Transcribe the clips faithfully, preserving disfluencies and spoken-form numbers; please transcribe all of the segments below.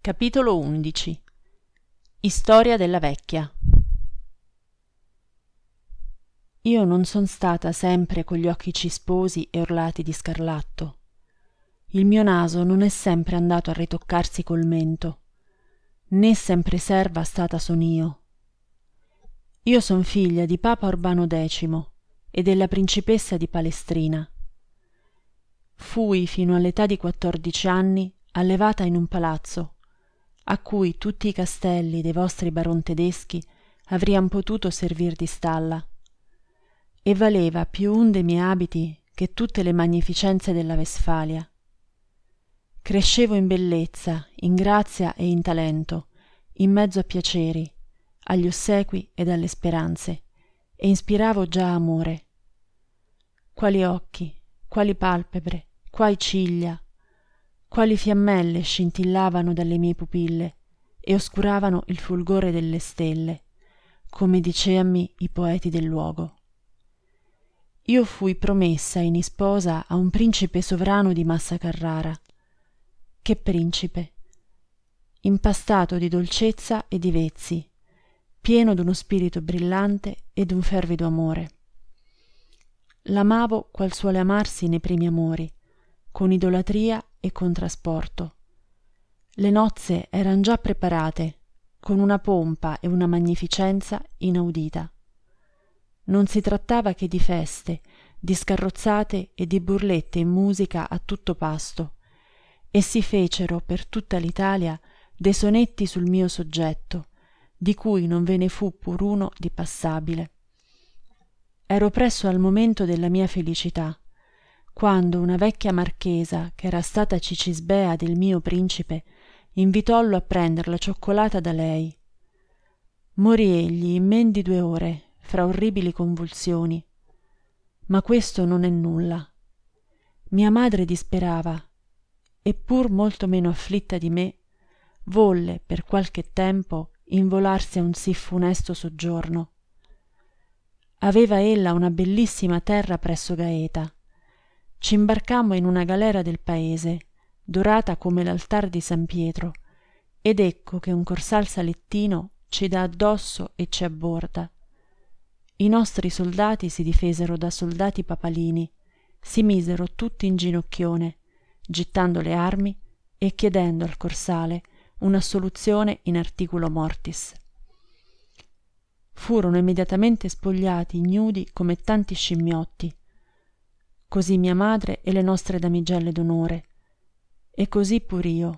Capitolo undici. Istoria della vecchia. Io non son stata sempre con gli occhi cisposi e orlati di scarlatto. Il mio naso non è sempre andato a ritoccarsi col mento, né sempre serva stata son io. Io son figlia di Papa Urbano decimo e della principessa di Palestrina. Fui fino all'età di quattordici anni allevata in un palazzo a cui tutti i castelli dei vostri baron tedeschi avrian potuto servir di stalla, e valeva più un de miei abiti che tutte le magnificenze della Westfalia. Crescevo in bellezza, in grazia e in talento, in mezzo a piaceri, agli ossequi ed alle speranze, e inspiravo già amore. Quali occhi, quali palpebre, quai ciglia, quali fiammelle scintillavano dalle mie pupille e oscuravano il fulgore delle stelle, come diceami i poeti del luogo. Io fui promessa in isposa a un principe sovrano di Massa Carrara. Che principe! Impastato di dolcezza e di vezzi, pieno d'uno spirito brillante e d'un fervido amore. L'amavo qual suole amarsi nei primi amori, con idolatria e con trasporto. Le nozze eran già preparate, con una pompa e una magnificenza inaudita. Non si trattava che di feste, di scarrozzate e di burlette in musica a tutto pasto, e si fecero per tutta l'Italia dei sonetti sul mio soggetto, di cui non ve ne fu pur uno di passabile. Ero presso al momento della mia felicità, quando una vecchia marchesa, che era stata cicisbea del mio principe, invitollo a prender la cioccolata da lei. Morì egli in men di due ore, fra orribili convulsioni. Ma questo non è nulla. Mia madre disperava, e pur molto meno afflitta di me, volle per qualche tempo involarsi a un sì funesto soggiorno. Aveva ella una bellissima terra presso Gaeta. Ci imbarcammo in una galera del paese, dorata come l'altar di San Pietro, ed ecco che un corsal salettino ci dà addosso e ci abborda. I nostri soldati si difesero da soldati papalini, si misero tutti in ginocchione, gittando le armi e chiedendo al corsale un'assoluzione in articulo mortis. Furono immediatamente spogliati ignudi come tanti scimmiotti, così mia madre e le nostre damigelle d'onore, e così pur io.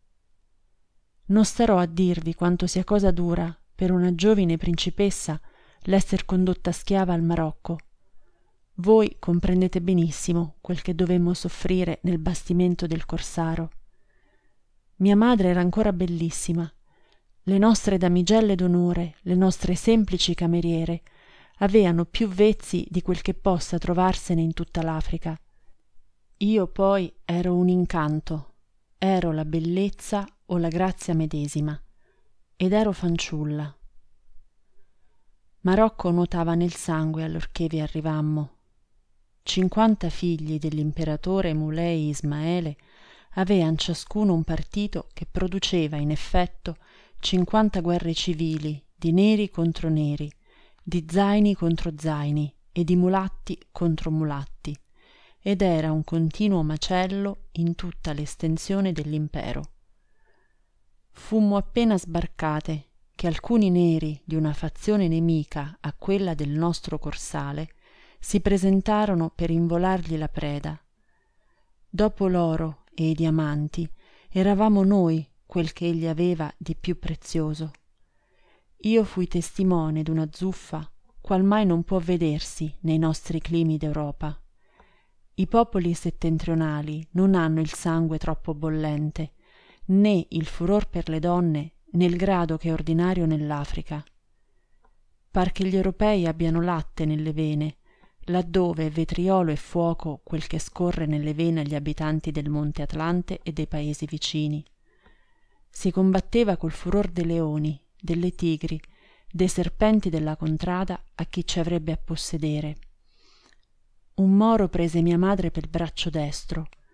Non starò a dirvi quanto sia cosa dura per una giovine principessa l'esser condotta schiava al Marocco. Voi comprendete benissimo quel che dovemmo soffrire nel bastimento del corsaro. Mia madre era ancora bellissima. Le nostre damigelle d'onore, le nostre semplici cameriere, aveano più vezzi di quel che possa trovarsene in tutta l'Africa. Io poi ero un incanto, ero la bellezza o la grazia medesima, ed ero fanciulla. Marocco nuotava nel sangue allorché vi arrivammo. Cinquanta figli dell'imperatore Mulei Ismaele avean ciascuno un partito che produceva in effetto cinquanta guerre civili di neri contro neri, di zaini contro zaini e di mulatti contro mulatti, ed era un continuo macello in tutta l'estensione dell'impero. Fummo appena sbarcate che alcuni neri di una fazione nemica a quella del nostro corsale si presentarono per involargli la preda. Dopo l'oro e i diamanti eravamo noi quel che egli aveva di più prezioso. Io fui testimone d'una zuffa qual mai non può vedersi nei nostri climi d'Europa. I popoli settentrionali non hanno il sangue troppo bollente, né il furor per le donne nel grado che è ordinario nell'Africa. Par che gli europei abbiano latte nelle vene, laddove è vetriolo e fuoco quel che scorre nelle vene agli abitanti del monte Atlante e dei paesi vicini. Si combatteva col furor dei leoni, delle tigri, dei serpenti della contrada a chi ci avrebbe a possedere. Un moro prese mia madre pel braccio destro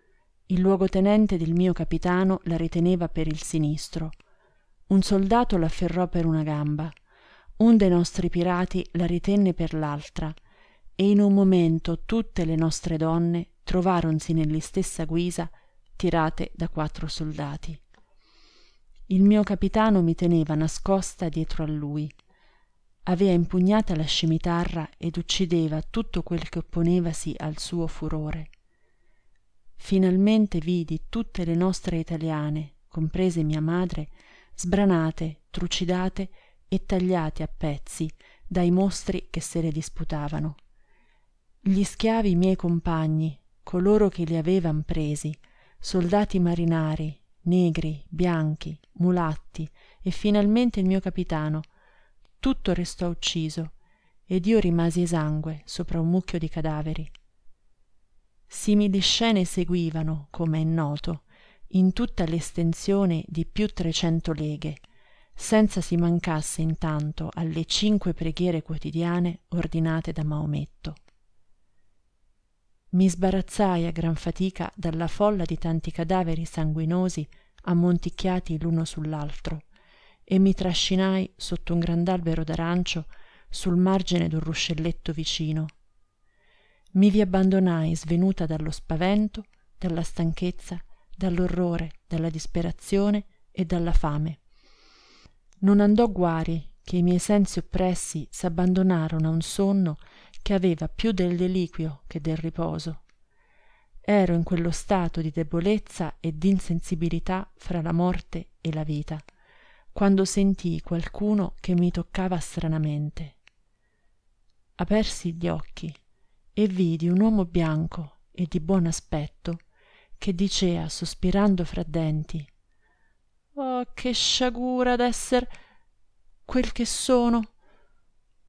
Il luogotenente del mio capitano la riteneva per il sinistro. Un soldato l'afferrò per una gamba. Un dei nostri pirati la ritenne per l'altra, e in un momento tutte le nostre donne trovaronsi nell'istessa guisa, tirate da quattro soldati. Il mio capitano mi teneva nascosta dietro a lui. Aveva impugnata la scimitarra ed uccideva tutto quel che opponevasi al suo furore. Finalmente vidi tutte le nostre italiane, comprese mia madre, sbranate, trucidate e tagliate a pezzi dai mostri che se le disputavano. Gli schiavi miei compagni, coloro che li avevan presi, soldati marinari, negri, bianchi, mulatti e finalmente il mio capitano, tutto restò ucciso ed io rimasi esangue sopra un mucchio di cadaveri. Simili scene seguivano, come è noto, in tutta l'estensione di più trecento leghe, senza si mancasse intanto alle cinque preghiere quotidiane ordinate da Maometto. Mi sbarazzai a gran fatica dalla folla di tanti cadaveri sanguinosi ammonticchiati l'uno sull'altro e mi trascinai sotto un grand'albero d'arancio sul margine d'un ruscelletto vicino. Mi vi abbandonai svenuta dallo spavento, dalla stanchezza, dall'orrore, dalla disperazione e dalla fame. Non andò guari che i miei sensi oppressi s'abbandonarono a un sonno che aveva più del deliquio che del riposo. Ero in quello stato di debolezza e d'insensibilità fra la morte e la vita, quando sentii qualcuno che mi toccava stranamente. Apersi gli occhi e vidi un uomo bianco e di buon aspetto che dicea sospirando fra denti: «Oh, che sciagura d'esser quel che sono!